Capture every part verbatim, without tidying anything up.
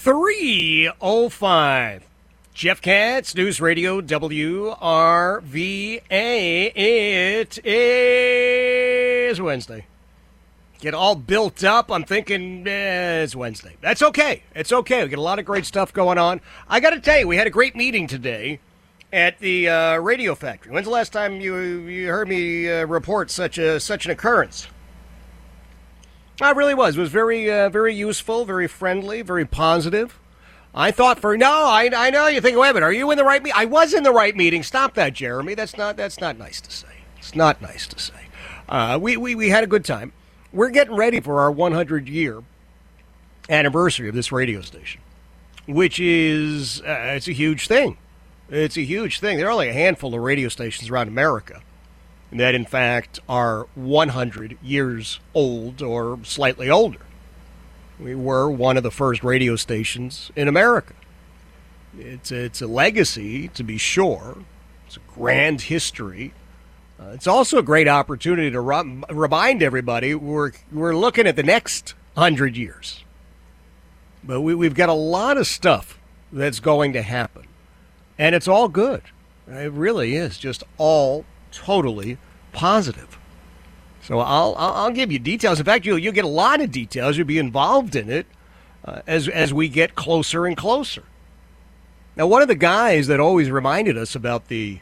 three oh five. Jeff Katz, News Radio W R V A. It is Wednesday. Get all built up. I'm thinking eh, it's Wednesday. That's okay. It's okay. We got a lot of great stuff going on. I got to tell you, we had a great meeting today at the uh, Radio Factory. When's the last time you you heard me uh, report such a such an occurrence? I really was. It was very uh, very useful, very friendly, very positive. I thought for no, I I know you think, wait a minute, are you in the right meeting? I was in the right meeting. Stop that, Jeremy. That's not that's not nice to say. It's not nice to say. Uh, we, we we had a good time. We're getting ready for our one hundred year anniversary of this radio station, which is uh, it's a huge thing. It's a huge thing. There are only a handful of radio stations around America that, in fact, are one hundred years old or slightly older. We were one of the first radio stations in America. It's a, it's a legacy, to be sure. It's a grand history. Uh, it's also a great opportunity to ru- remind everybody we're we're looking at the next hundred years. But we, we've got a lot of stuff that's going to happen, and it's all good. It really is just all totally positive. So I'll I'll give you details. In fact, you'll you'll get a lot of details. You'll be involved in it uh, as as we get closer and closer. Now, one of the guys that always reminded us about the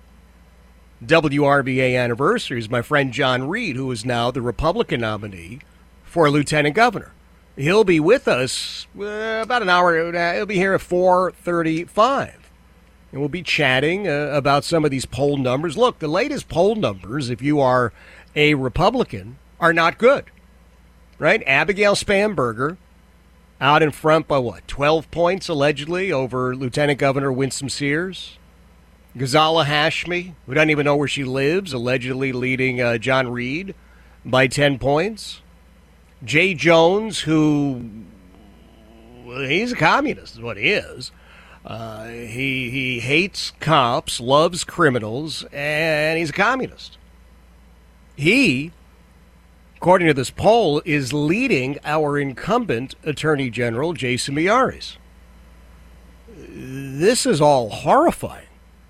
W R V A anniversary is my friend John Reed, who is now the Republican nominee for lieutenant governor. He'll be with us uh, about an hour. He'll be here at four thirty-five. And we'll be chatting uh, about some of these poll numbers. Look, the latest poll numbers, if you are a Republican, are not good, right? Abigail Spanberger out in front by what, twelve points allegedly over Lieutenant Governor Winsome Sears. Ghazala Hashmi, who doesn't even know where she lives, allegedly leading uh, John Reed by ten points. Jay Jones, who, well, he's a communist is what he is. Uh, he, he hates cops, loves criminals, and he's a communist. He, according to this poll, is leading our incumbent Attorney General, Jason Miyares. This is all horrifying.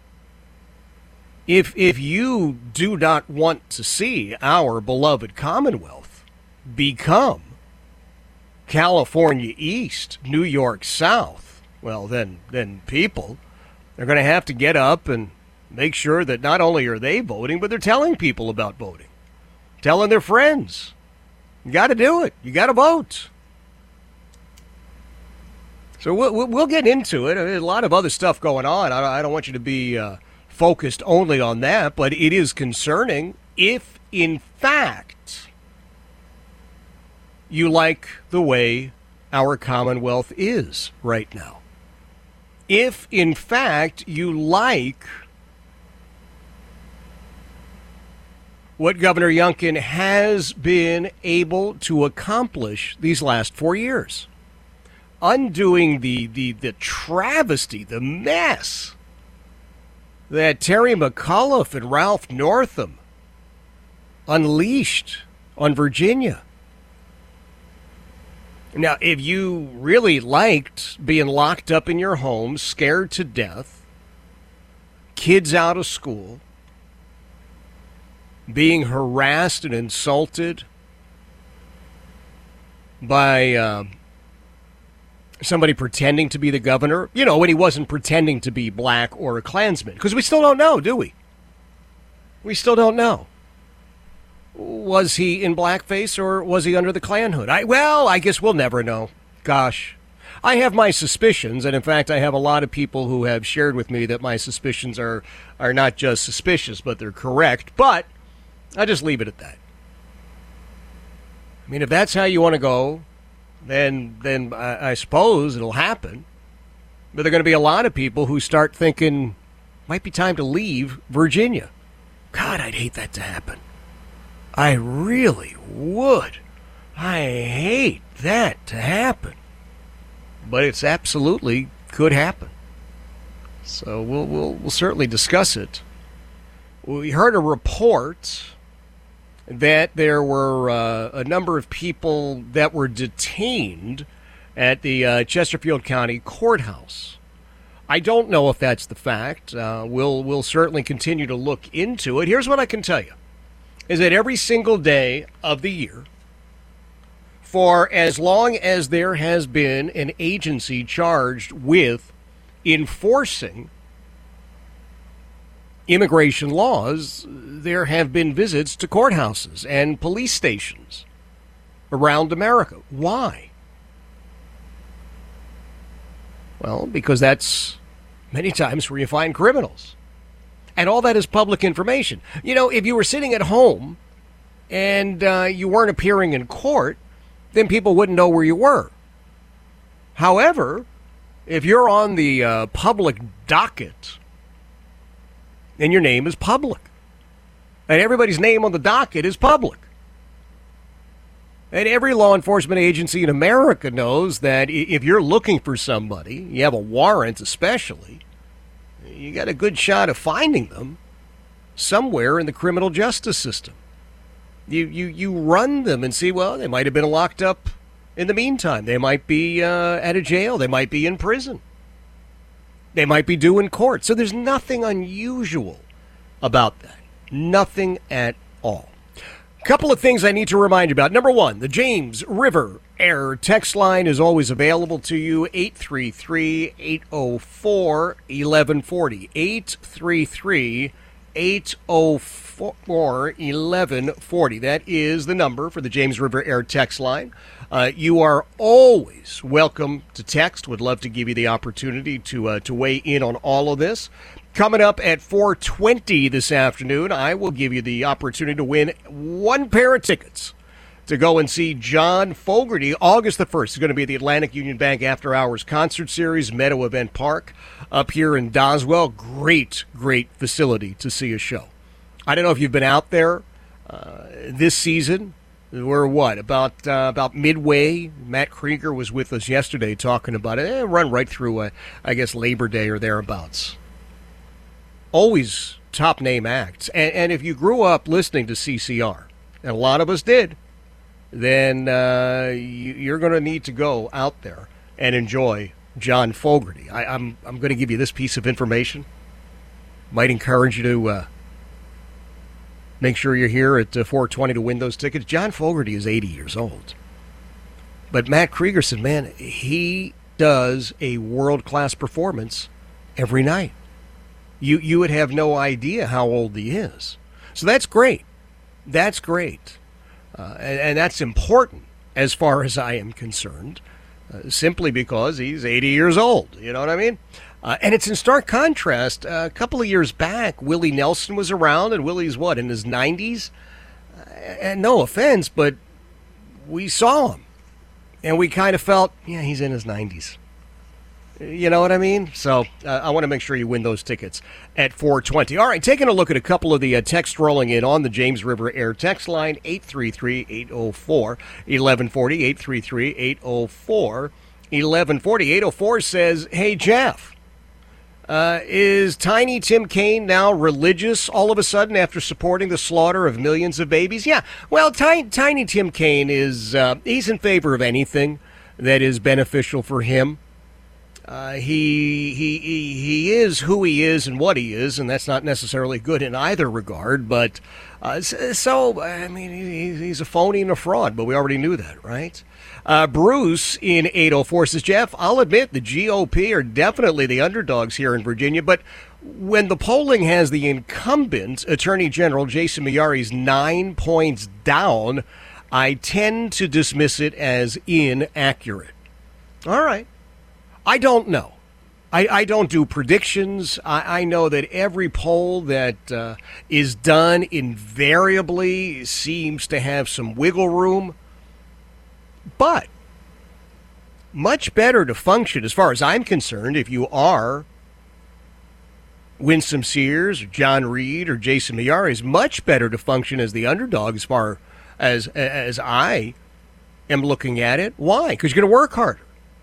If if you do not want to see our beloved Commonwealth become California East, New York South, well, then, then people, they're going to have to get up and make sure that not only are they voting, but they're telling people about voting. Telling their friends. You got to do it. You got to vote. So we'll, we'll get into it. There's a lot of other stuff going on. I don't want you to be uh, focused only on that, but it is concerning if, in fact, you like the way our Commonwealth is right now. If, in fact, you like what Governor Youngkin has been able to accomplish these last four years. Undoing the, the, the travesty, the mess that Terry McAuliffe and Ralph Northam unleashed on Virginia. Now, if you really liked being locked up in your home, scared to death, kids out of school, being harassed and insulted by uh, somebody pretending to be the governor, you know, when he wasn't pretending to be black or a Klansman, because we still don't know, do we? We still don't know. Was he in blackface or was he under the Klan hood? I, well, I guess we'll never know. Gosh. I have my suspicions, and in fact, I have a lot of people who have shared with me that my suspicions are, are not just suspicious, but they're correct. But I'll just leave it at that. I mean, if that's how you want to go, then then I, I suppose it'll happen. But there are going to be a lot of people who start thinking, might be time to leave Virginia. God, I'd hate that to happen. I really would. I hate that to happen. But it's absolutely could happen. So we'll we'll we'll certainly discuss it. We heard a report that there were uh, a number of people that were detained at the uh, Chesterfield County Courthouse. I don't know if that's the fact. Uh, we'll we'll certainly continue to look into it. Here's what I can tell you, is that every single day of the year, for as long as there has been an agency charged with enforcing immigration laws, there have been visits to courthouses and police stations around America. Why? Well, because that's many times where you find criminals. And all that is public information. You know, if you were sitting at home and uh, you weren't appearing in court, then people wouldn't know where you were. However, if you're on the uh, public docket, then your name is public. And everybody's name on the docket is public. And every law enforcement agency in America knows that if you're looking for somebody, you have a warrant especially, you got a good shot of finding them somewhere in the criminal justice system. You you you run them and see, well, they might have been locked up in the meantime. They might be uh, at a jail. They might be in prison. They might be due in court. So there's nothing unusual about that. Nothing at all. Couple of things I need to remind you about. Number one, the James River Air text line is always available to you, eight three three, eight oh four, eleven forty. eight three three, eight oh four, eleven forty. That is the number for the James River Air text line. Uh, you are always welcome to text. Would love to give you the opportunity to uh, to weigh in on all of this. Coming up at four twenty this afternoon, I will give you the opportunity to win one pair of tickets to go and see John Fogerty. August the first is going to be at the Atlantic Union Bank After Hours Concert Series, Meadow Event Park, up here in Doswell. Great, great facility to see a show. I don't know if you've been out there uh, this season. We're what, about uh, about midway? Matt Krieger was with us yesterday talking about it. Eh, run right through, uh, I guess, Labor Day or thereabouts. Always top name acts. And, and if you grew up listening to C C R, and a lot of us did, then uh, you, you're going to need to go out there and enjoy John Fogerty. I, I'm I'm going to give you this piece of information. Might encourage you to uh, make sure you're here at uh, four twenty to win those tickets. John Fogerty is eighty years old. But Matt Krieger said, man, he does a world-class performance every night. You you would have no idea how old he is. So that's great. That's great. Uh, and, and that's important as far as I am concerned, uh, simply because he's eighty years old. You know what I mean? Uh, and it's in stark contrast. Uh, a couple of years back, Willie Nelson was around, and Willie's, what, in his nineties? Uh, and no offense, but we saw him. And we kind of felt, yeah, he's in his nineties. You know what I mean? So uh, I want to make sure you win those tickets at four twenty. All right, taking a look at a couple of the uh, text rolling in on the James River Air text line, eight three three, eight oh four, eleven forty, eight three three, eight oh four, eleven forty. eight oh four says, hey, Jeff, uh, is Tiny Tim Kaine now religious all of a sudden after supporting the slaughter of millions of babies? Yeah, well, Tiny, Tiny Tim Kaine is uh, he's in favor of anything that is beneficial for him. Uh, he, he he he is who he is and what he is, and that's not necessarily good in either regard. But uh, so, I mean, he, he's a phony and a fraud, but we already knew that, right? Uh, Bruce in eight oh four says, Jeff, I'll admit the G O P are definitely the underdogs here in Virginia, but when the polling has the incumbent Attorney General Jason Miyares nine points down, I tend to dismiss it as inaccurate. All right. I don't know. I, I don't do predictions. I, I know that every poll that uh, is done invariably seems to have some wiggle room. But much better to function, as far as I'm concerned, if you are Winsome Sears or John Reed or Jason Miyares, much better to function as the underdog as far as, as I am looking at it. Why? Because you're going to work harder.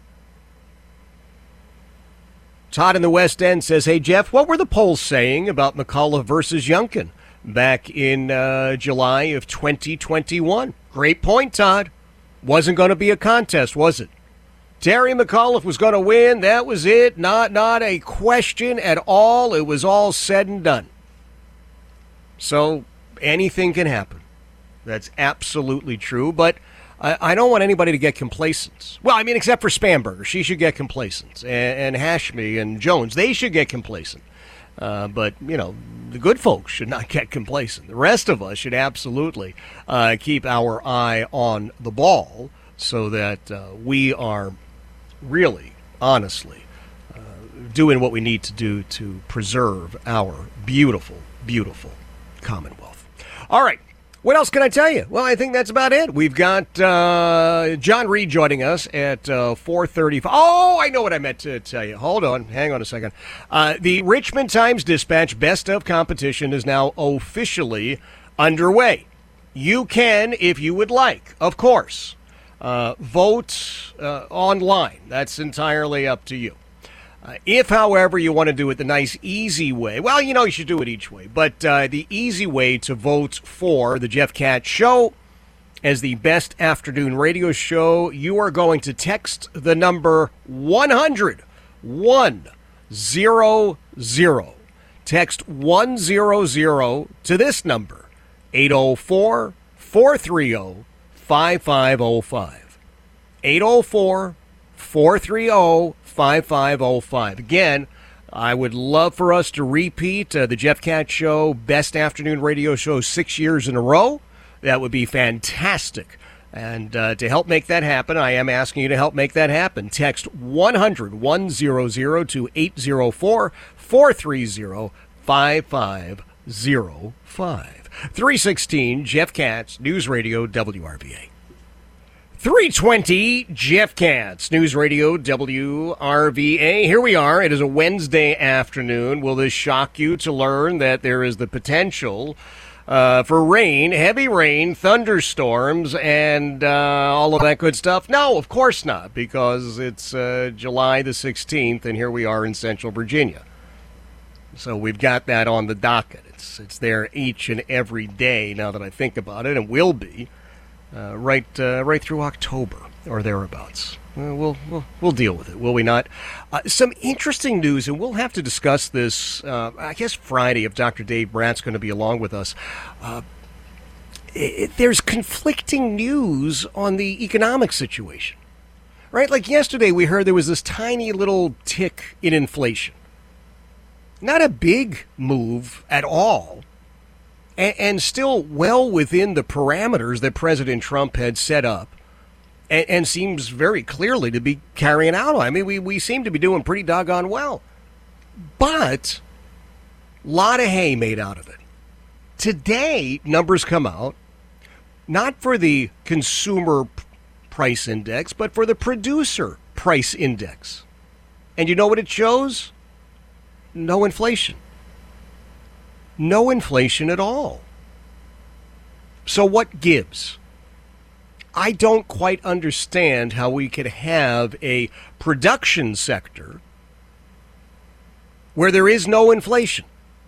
Todd in the West End says, hey, Jeff, what were the polls saying about McCullough versus Youngkin back in uh, July of twenty twenty-one? Great point, Todd. Wasn't going to be a contest, was it? Terry McAuliffe was going to win. That was it. Not, not a question at all. It was all said and done. So anything can happen. That's absolutely true. But I, I don't want anybody to get complacent. Well, I mean, except for Spamberger. She should get complacent. And, and Hashmi and Jones, they should get complacent. Uh, but, you know, the good folks should not get complacent. The rest of us should absolutely uh, keep our eye on the ball so that uh, we are really, honestly, uh, doing what we need to do to preserve our beautiful, beautiful Commonwealth. All right. What else can I tell you? Well, I think that's about it. We've got uh, John Reed joining us at uh, four thirty-five. Oh, I know what I meant to tell you. Hold on. Hang on a second. Uh, the Richmond Times-Dispatch Best of competition is now officially underway. You can, if you would like, of course, uh, vote uh, online. That's entirely up to you. Uh, if, however, you want to do it the nice, easy way, well, you know, you should do it each way. But uh, the easy way to vote for the Jeff Katz Show as the best afternoon radio show, you are going to text the number one hundred, one hundred. Text one hundred to this number, eight oh four, four three oh, five five oh five. eight oh four, four three oh, five five oh five. Again, I would love for us to repeat uh, the Jeff Katz Show Best Afternoon Radio Show six years in a row. That would be fantastic. And uh, to help make that happen, I am asking you to help make that happen. Text one hundred, one hundred to eight oh four, four three oh, five five oh five. three sixteen, Jeff Katz, News Radio, W R V A. three twenty, Jeff Katz, News Radio, W R V A. Here we are. It is a Wednesday afternoon. Will this shock you to learn that there is the potential uh, for rain, heavy rain, thunderstorms, and uh, all of that good stuff? No, of course not, because it's uh, July the sixteenth, and here we are in Central Virginia. So we've got that on the docket. It's, it's there each and every day now that I think about it, and will be. Uh, right, uh, right through October or thereabouts. Uh, we'll, we'll, we'll deal with it, will we not? Uh, some interesting news, and we'll have to discuss this. Uh, I guess Friday, if Doctor Dave Bratt's going to be along with us. Uh, it, there's conflicting news on the economic situation, right? Like yesterday, we heard there was this tiny little tick in inflation. Not a big move at all. And still well within the parameters that President Trump had set up and, and seems very clearly to be carrying out. I mean, we, we seem to be doing pretty doggone well. But a lot of hay made out of it. Today, numbers come out, not for the consumer price index, but for the producer price index. And you know what it shows? No inflation. No inflation at all. So what gives? I don't quite understand how we could have a production sector where there is no inflation,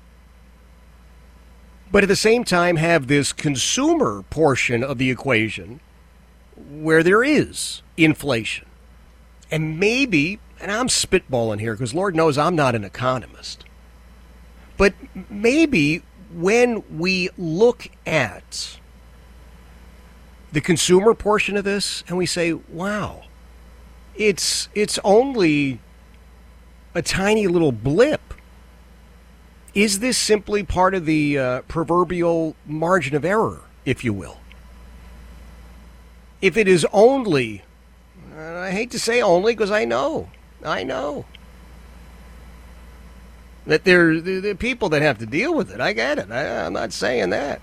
but at the same time have this consumer portion of the equation where there is inflation. And maybe, and I'm spitballing here because Lord knows I'm not an economist, but maybe when we look at the consumer portion of this and we say, wow, it's it's only a tiny little blip. Is this simply part of the uh, proverbial margin of error, if you will? If it is only, and I hate to say only because I know, I know. That there, there are people that have to deal with it. I get it. I, I'm not saying that.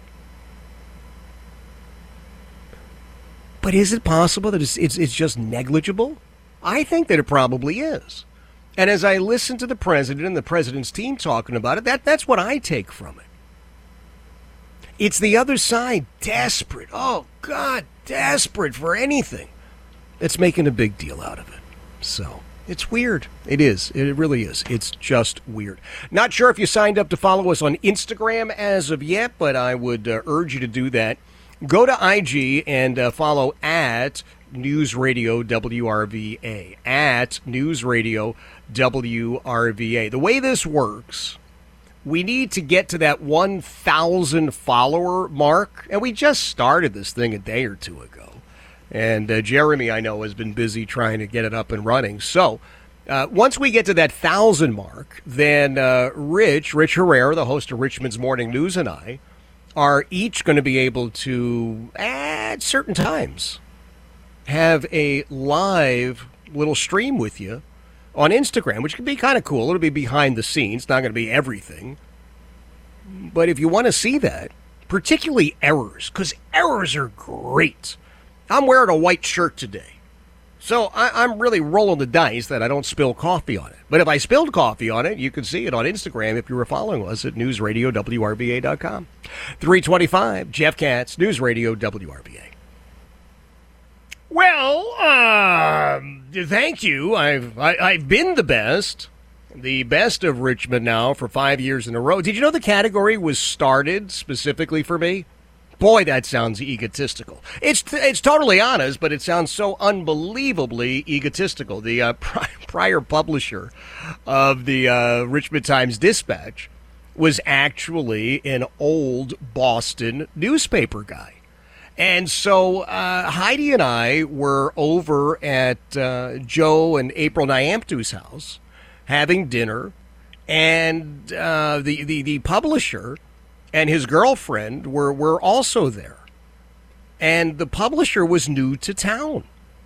But is it possible that it's, it's it's just negligible? I think that it probably is. And as I listen to the president and the president's team talking about it, that that's what I take from it. It's the other side desperate. Oh, God, desperate for anything. That's making a big deal out of it. So it's weird. It is. It really is. It's just weird. Not sure if you signed up to follow us on Instagram as of yet, but I would uh, urge you to do that. Go to I G and uh, follow at News Radio W R V A. At News Radio W R V A. The way this works, we need to get to that one thousand follower mark, and we just started this thing a day or two ago. And uh, Jeremy, I know, has been busy trying to get it up and running. So uh, once we get to that one thousand mark, then uh, Rich, Rich Herrera, the host of Richmond's Morning News, and I are each going to be able to, at certain times, have a live little stream with you on Instagram, which can be kind of cool. It'll be behind the scenes, not going to be everything. But if you want to see that, particularly errors, because errors are great. I'm wearing a white shirt today. So I, I'm really rolling the dice that I don't spill coffee on it. But if I spilled coffee on it, you can see it on Instagram if you were following us at news radio W R V A dot com. three twenty-five, Jeff Katz, News Radio W R V A. Well, uh, thank you. I've I, I've been the best, the best of Richmond now for five years in a row. Did you know the category was started specifically for me? Boy, that sounds egotistical. It's it's totally honest, but it sounds so unbelievably egotistical. The uh, pri- prior publisher of the uh, Richmond Times-Dispatch was actually an old Boston newspaper guy. And so uh, Heidi and I were over at uh, Joe and April Nyamtu's house having dinner, and uh, the, the, the publisher and his girlfriend were, were also there. And the publisher was new to town.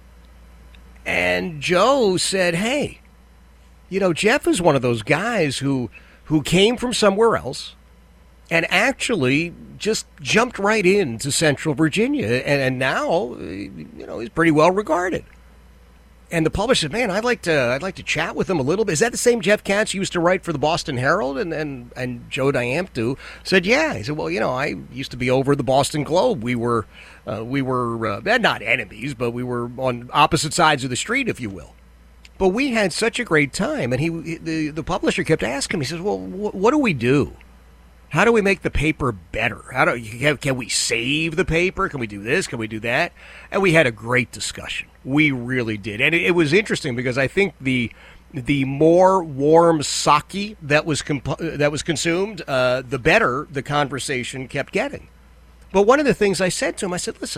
And Joe said, hey, you know, Jeff is one of those guys who who came from somewhere else and actually just jumped right into Central Virginia. And, and now, you know, he's pretty well regarded. And the publisher said, man, I'd like to I'd like to chat with him a little bit. Is that the same Jeff Katz who used to write for the Boston Herald? And and, and Joe Nyamtu said, yeah. He said, well, you know, I used to be over the Boston Globe. We were, uh, we were uh, not enemies, but we were on opposite sides of the street, if you will. But we had such a great time. And he the, the publisher kept asking me, he says, well, wh- what do we do? How do we make the paper better? How do can, can we save the paper? Can we do this? Can we do that? And we had a great discussion. We really did, and it, it was interesting because I think the the more warm sake that was comp- that was consumed, uh, the better the conversation kept getting. But one of the things I said to him, I said, "Listen,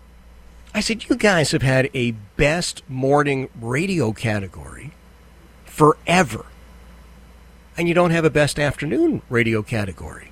I said you guys have had a best morning radio category forever." And you don't have a best afternoon radio category.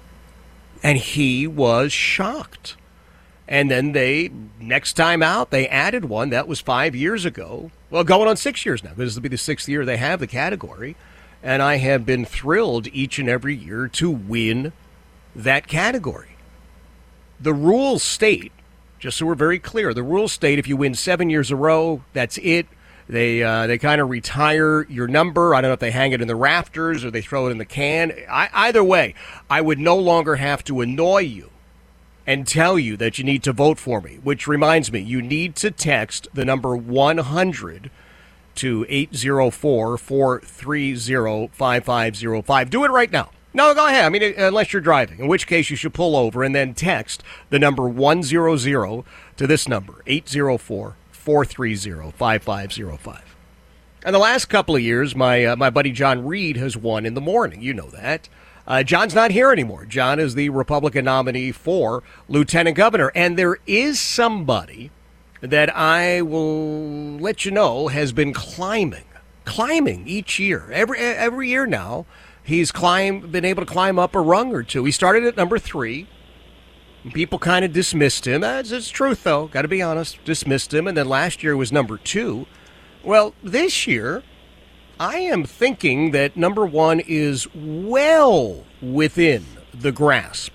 And he was shocked. And then they, next time out, they added one. That was five years ago. Well, going on six years now, because this will be the sixth year they have the category. And I have been thrilled each and every year to win that category. The rules state, just so we're very clear, the rules state if you win seven years in a row, that's it. They uh, they kind of retire your number. I don't know if they hang it in the rafters or they throw it in the can. I, either way, I would no longer have to annoy you and tell you that you need to vote for me, which reminds me, you need to text the number one hundred to eight zero four, four three zero, five five zero five. Do it right now. No, go ahead. I mean, unless you're driving, in which case you should pull over and then text the number one hundred to this number, eight zero four, four three zero, five five zero five. And the last couple of years, my uh, my buddy John Reed has won in the morning. You know that. Uh, John's not here anymore. John is the Republican nominee for lieutenant governor. And there is somebody that I will let you know has been climbing, climbing each year. Every every year now, he's climbed, been able to climb up a rung or two. He started at number three. People kind of dismissed him. That's the truth, though. Got to be honest. Dismissed him. And then last year was number two. Well, this year, I am thinking that number one is well within the grasp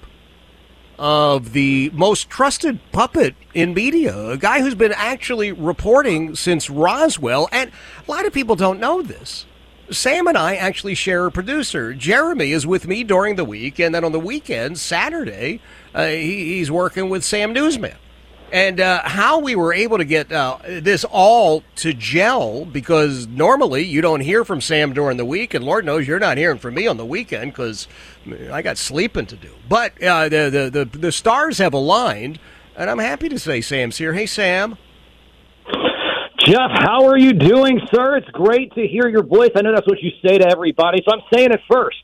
of the most trusted puppet in media, a guy who's been actually reporting since Roswell. And a lot of people don't know this. Sam and I actually share a producer. Jeremy is with me during the week, and then on the weekend, Saturday, uh, he, he's working with Sam Newsman. And uh, how we were able to get uh, this all to gel, because normally you don't hear from Sam during the week, and Lord knows you're not hearing from me on the weekend because I got sleeping to do. But uh, the, the, the, the stars have aligned, and I'm happy to say Sam's here. Hey, Sam. Jeff, how are you doing, sir? It's great to hear your voice. I know that's what you say to everybody, so I'm saying it first.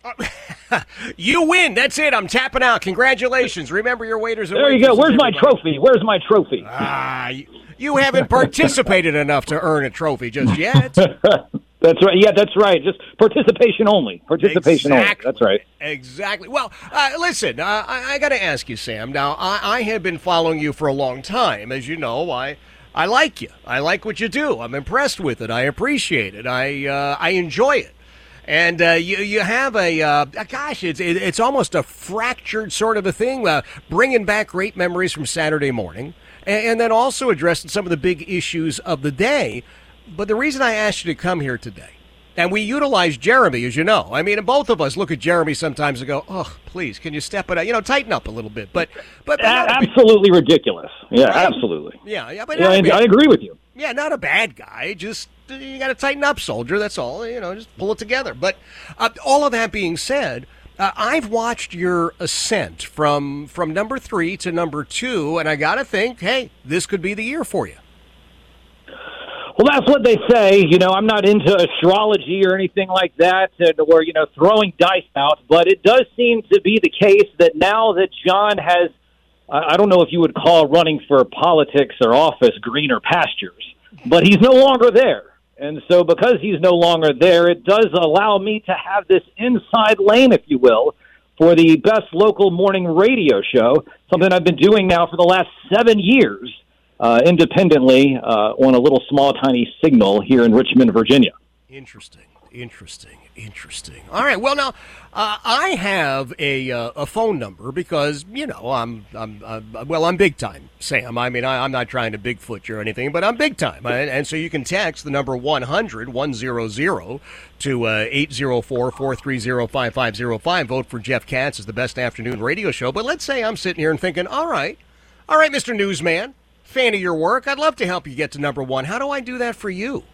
You win. That's it. I'm tapping out. Congratulations. Remember your waiters and There you go. Where's my everybody. trophy? Where's my trophy? Ah, you, you haven't participated enough to earn a trophy just yet. That's right. Yeah, that's right. Just participation only. Participation exactly. only. That's right. Exactly. Well, uh, listen, uh, I, I got to ask you, Sam. Now, I, I have been following you for a long time. As you know, I I like you. I like what you do. I'm impressed with it. I appreciate it. I uh, I enjoy it. And uh, you you have a uh, gosh, it's it, it's almost a fractured sort of a thing, uh, bringing back great memories from Saturday morning, and, and then also addressing some of the big issues of the day. But the reason I asked you to come here today, and we utilize Jeremy, as you know. I mean, both of us look at Jeremy sometimes and go, "Oh, please, can you step it up? You know, tighten up a little bit." But but, but absolutely ridiculous. Yeah, right? Absolutely. Yeah, yeah. But yeah, I, I agree with you. Yeah, not a bad guy. Just you got to tighten up, soldier. That's all. You know, just pull it together. But uh, all of that being said, uh, I've watched your ascent from from number three to number two, and I got to think, hey, this could be the year for you. Well, that's what they say. You know, I'm not into astrology or anything like that, or, you know, throwing dice out, but it does seem to be the case that now that John has, I don't know if you would call running for politics or office greener pastures, but he's no longer there. And so because he's no longer there, it does allow me to have this inside lane, if you will, for the best local morning radio show, something I've been doing now for the last seven years. Uh, independently uh, on a little small, tiny signal here in Richmond, Virginia. Interesting, interesting, interesting. All right, well, now, uh, I have a uh, a phone number because, you know, I'm, I'm uh, well, I'm big time, Sam. I mean, I, I'm not trying to Bigfoot you or anything, but I'm big time. And, and so you can text the number one hundred, one hundred to uh, eight zero four, four three zero, five five zero five. Vote for Jeff Katz as the best afternoon radio show. But let's say I'm sitting here and thinking, all right, all right, Mister Newsman. Fan of your work. I'd love to help you get to number one. How do I do that for you?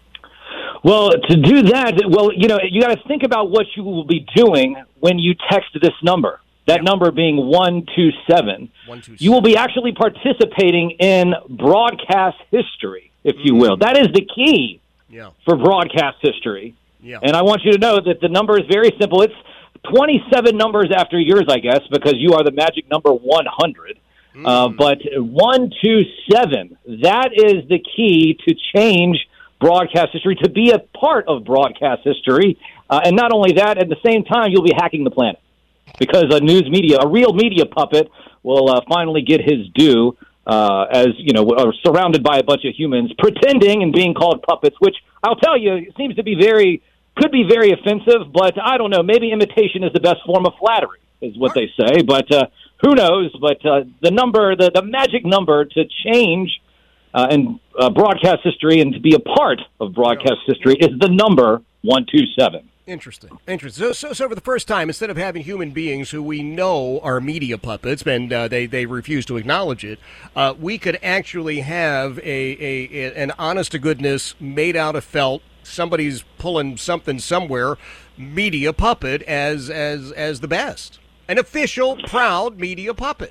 Well, to do that, well, you know, you got to think about what you will be doing when you text this number. That yeah. number being one two seven. one two seven. You will be actually participating in broadcast history, if you mm. will. That is the key yeah. for broadcast history. Yeah. And I want you to know that the number is very simple. It's twenty-seven numbers after yours, I guess, because you are the magic number one hundred. Uh, but one two seven, that is the key to change broadcast history, to be a part of broadcast history. Uh, and not only that, at the same time, you'll be hacking the planet. Because a news media, a real media puppet, will uh, finally get his due uh, as, you know, uh, surrounded by a bunch of humans pretending and being called puppets, which I'll tell you, it seems to be very, could be very offensive, but I don't know, maybe imitation is the best form of flattery, is what they say. But, uh, who knows, but uh, the number, the, the magic number to change uh, and uh, broadcast history and to be a part of broadcast history is the number one two seven. Interesting. Interesting. So, so, so for the first time, instead of having human beings who we know are media puppets, and uh, they, they refuse to acknowledge it, uh, we could actually have a, a, a an honest-to-goodness, made out of felt, somebody's pulling something somewhere, media puppet as as as the best. An official, proud media puppet.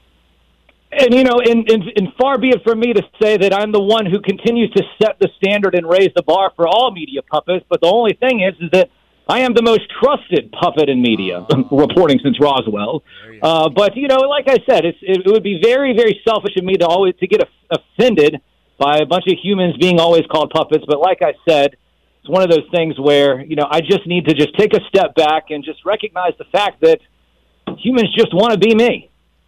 And, you know, and, and, and far be it from me to say that I'm the one who continues to set the standard and raise the bar for all media puppets, but the only thing is, is that I am the most trusted puppet in media, oh. reporting since Roswell. Uh, but, you know, like I said, it's, it would be very, very selfish of me to always to get offended by a bunch of humans being always called puppets. But like I said, it's one of those things where, you know, I just need to just take a step back and just recognize the fact that humans just want to be me.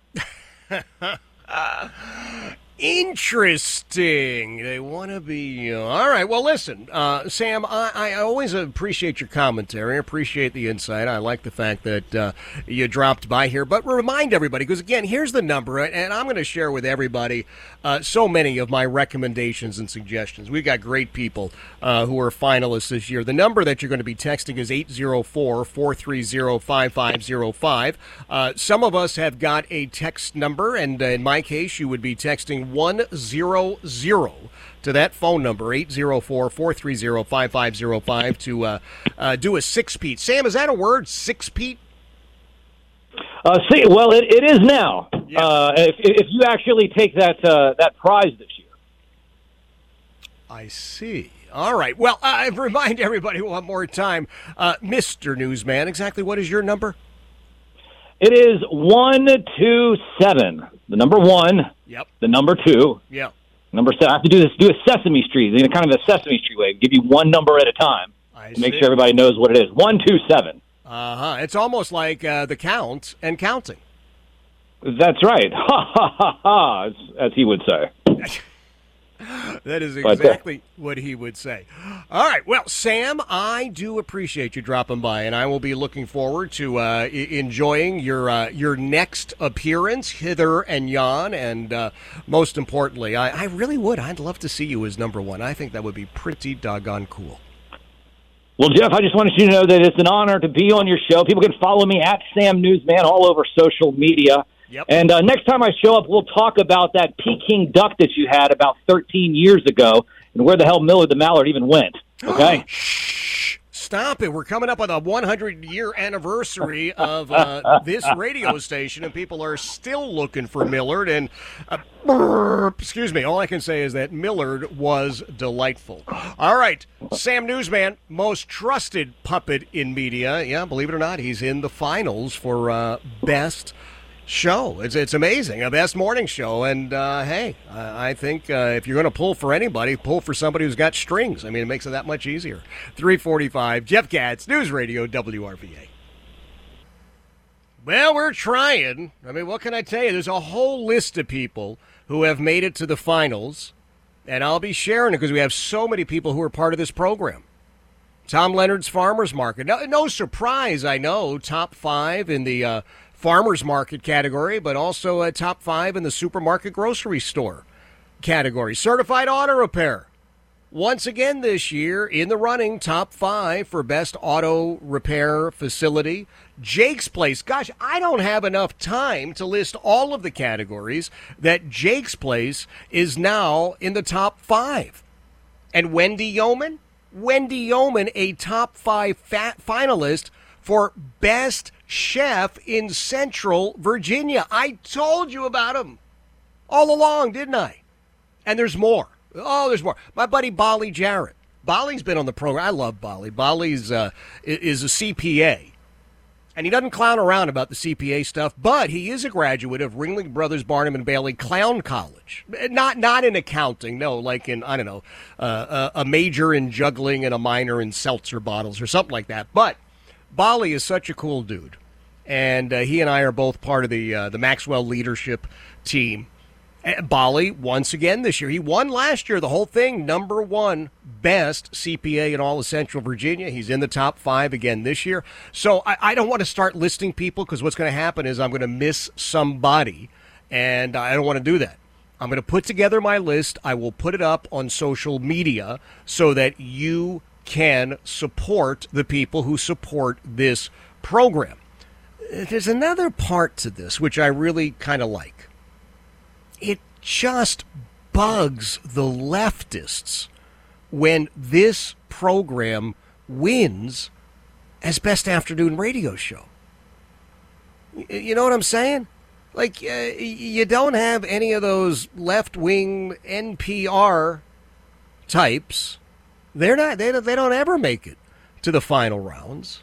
uh, interesting. They want to be you. All right. Well, listen, uh, Sam, I, I always appreciate your commentary. I appreciate the insight. I like the fact that uh, you dropped by here. But remind everybody, because, again, here's the number, and I'm going to share with everybody uh, so many of my recommendations and suggestions. We've got great people uh, who are finalists this year. The number that you're going to be texting is eight zero four, four three zero, five five zero five. Uh, some of us have got a text number, and uh, in my case, you would be texting one zero zero to that phone number, eight zero four, four three zero, five five zero five, to uh, uh, do a six-peat. Sam, is that a word, six-peat? Uh, see, well, it, it is now. Yeah. Uh, if, if you actually take that uh, that prize this year. I see. All right. Well, I uh, remind everybody one more time, uh, Mister Newsman, exactly what is your number? It is one two seven. The number one. Yep. The number two. Yep. Number seven. I have to do this. Do a Sesame Street. You know, kind of a Sesame Street way. Give you one number at a time. I to make see. sure everybody knows what it is. One two seven. Uh huh. It's almost like uh, the count and counting. That's right. Ha ha ha ha, as, as he would say. That is exactly what he would say. All right. Well, Sam, I do appreciate you dropping by, and I will be looking forward to uh, I- enjoying your uh, your next appearance hither and yon. And uh, most importantly, I-, I really would. I'd love to see you as number one. I think that would be pretty doggone cool. Well, Jeff, I just wanted you to know that it's an honor to be on your show. People can follow me at Sam Newsman all over social media. Yep. And uh, next time I show up, we'll talk about that Peking duck that you had about thirteen years ago and where the hell Millard the Mallard even went. Okay? Shh. Stop it. We're coming up on a one hundred year anniversary of uh, this radio station, and people are still looking for Millard. And, uh, brr, excuse me, all I can say is that Millard was delightful. All right. Sam Newsman, most trusted puppet in media. Yeah, believe it or not, he's in the finals for uh, Best Show. It's it's amazing. A Best Morning Show. And, uh, hey, I, I think uh, if you're going to pull for anybody, pull for somebody who's got strings. I mean, it makes it that much easier. three forty-five, Jeff Katz, News Radio, W R V A. Well, we're trying. I mean, what can I tell you? There's a whole list of people who have made it to the finals, and I'll be sharing it because we have so many people who are part of this program. Tom Leonard's Farmers Market. No, no surprise, I know. Top five in the uh, Farmers Market category, but also a top five in the supermarket grocery store category. Certified Auto Repair. Once again this year, in the running, top five for best auto repair facility. Jake's Place. Gosh, I don't have enough time to list all of the categories that Jake's Place is now in the top five. And Wendy Yeoman? Wendy Yeoman, a top five fat finalist for Best Chef in Central Virginia. I told you about him all along, didn't I? And there's more. Oh, there's more. My buddy Bolly Jarrett. Bolly's been on the program. I love Bolly. Bolly's uh, is a C P A. And he doesn't clown around about the C P A stuff, but he is a graduate of Ringling Brothers Barnum and Bailey Clown College. Not not in accounting, no, like in, I don't know, uh, a, a major in juggling and a minor in seltzer bottles or something like that. But Bolly is such a cool dude. And uh, he and I are both part of the uh, the Maxwell leadership team. And Bolly, once again this year, he won last year, the whole thing, number one best C P A in all of Central Virginia. He's in the top five again this year. So I, I don't want to start listing people because what's going to happen is I'm going to miss somebody, and I don't want to do that. I'm going to put together my list. I will put it up on social media so that you can support the people who support this program. There's another part to this which I really kind of like. It just bugs the leftists when this program wins as Best Afternoon Radio Show. You know what I'm saying? Like, uh, you don't have any of those left-wing N P R types. They're not. They don't, they don't ever make it to the final rounds.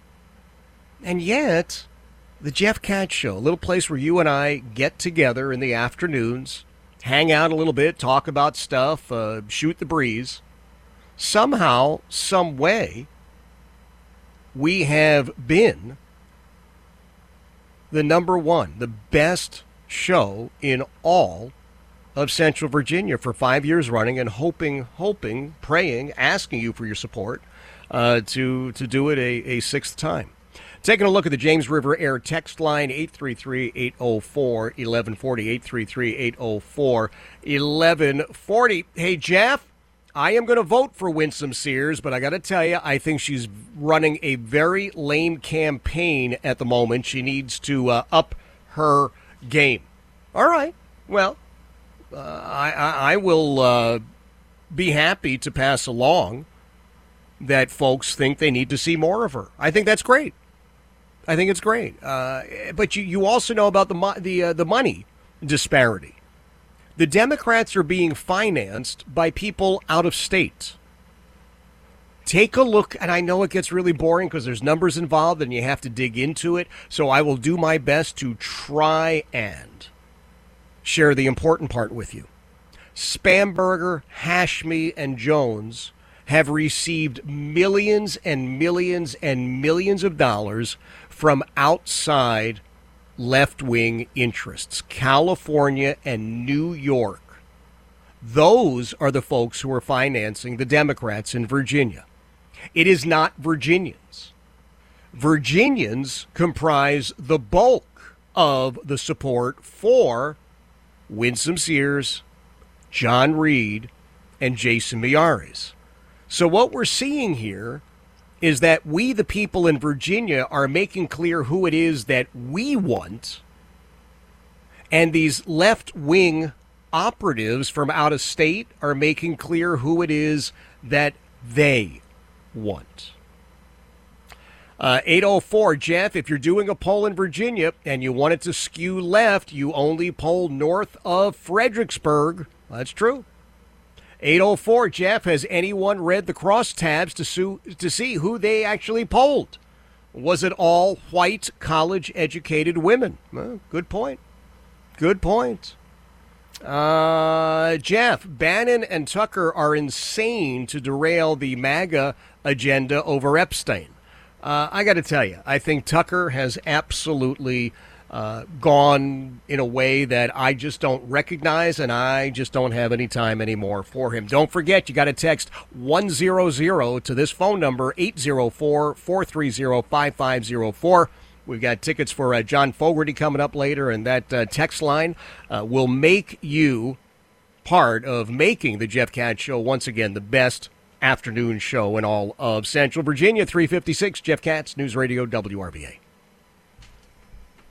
And yet, the Jeff Katz Show, a little place where you and I get together in the afternoons, hang out a little bit, talk about stuff, uh, shoot the breeze. Somehow, some way, we have been the number one, the best show in all of Central Virginia for five years running, and hoping, hoping, praying, asking you for your support uh, to to do it a, a sixth time. Taking a look at the James River Air text line, eight three three, eight oh four, eleven forty, eight three three, eight oh four, eleven forty. Hey, Jeff, I am going to vote for Winsome Sears, but I got to tell you, I think she's running a very lame campaign at the moment. She needs to uh, up her game. All right. Well, uh, I, I, I will uh, be happy to pass along that folks think they need to see more of her. I think that's great. I think it's great. Uh, but you, you also know about the mo- the uh, the money disparity. The Democrats are being financed by people out of state. Take a look, and I know it gets really boring because there's numbers involved and you have to dig into it, so I will do my best to try and share the important part with you. Spamberger, Hashmi, and Jones have received millions and millions and millions of dollars from outside left-wing interests, California and New York. Those are the folks who are financing the Democrats in Virginia. It is not Virginians. Virginians comprise the bulk of the support for Winsome Sears, John Reed, and Jason Miyares. So what we're seeing here is that we, the people in Virginia, are making clear who it is that we want, and these left-wing operatives from out of state are making clear who it is that they want. Uh, eight oh four, Jeff, if you're doing a poll in Virginia and you want it to skew left, you only poll north of Fredericksburg. That's true. eight oh four, Jeff, has anyone read the crosstabs to, sue, to see who they actually polled? Was it all white, college-educated women? Well, good point. Good point. Uh, Jeff, Bannon and Tucker are insane to derail the MAGA agenda over Epstein. Uh, I got to tell you, I think Tucker has absolutely uh, gone in a way that I just don't recognize, and I just don't have any time anymore for him. Don't forget, you got to text one hundred to this phone number, eight zero four, four three zero, five five zero four. We've got tickets for uh, John Fogerty coming up later, and that uh, text line uh, will make you part of making the Jeff Katz Show once again the best afternoon show in all of Central Virginia. three fifty-six, Jeff Katz, News Radio W R V A.